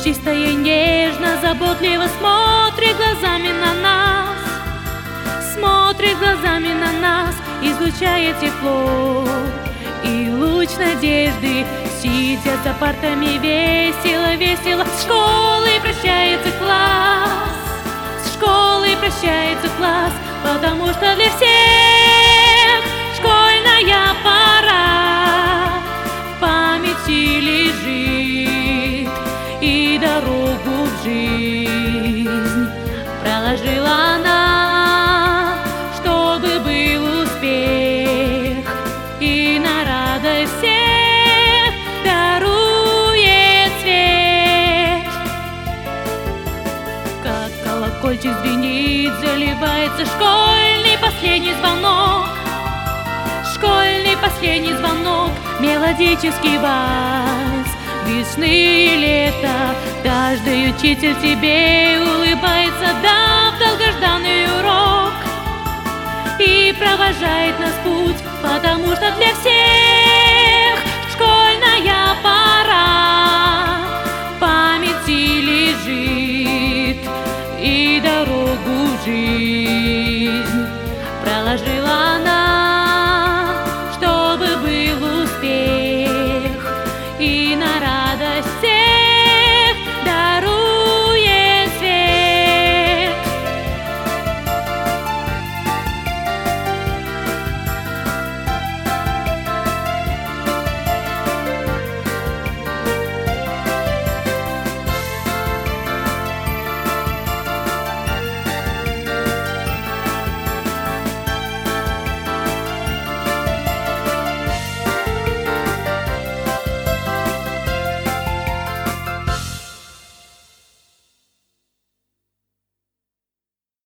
чисто и нежно, заботливо смотрит глазами на нас, смотрит глазами на нас, излучает тепло и луч надежды. Сидя за партами весело, весело, с школой прощается класс, с школой прощается класс, потому что для всех школьная пора в памяти лежит, и дорогу в жизнь проложила она, чтобы был успех, и на радость всех дарует свет. Как колокольчик звенит, заливается школьный последний звонок, школьный последний звонок, мелодический вальс весны и лета. Каждый учитель тебе улыбается, дав долгожданный урок, и провожает нас путь, потому что для всех школьная пора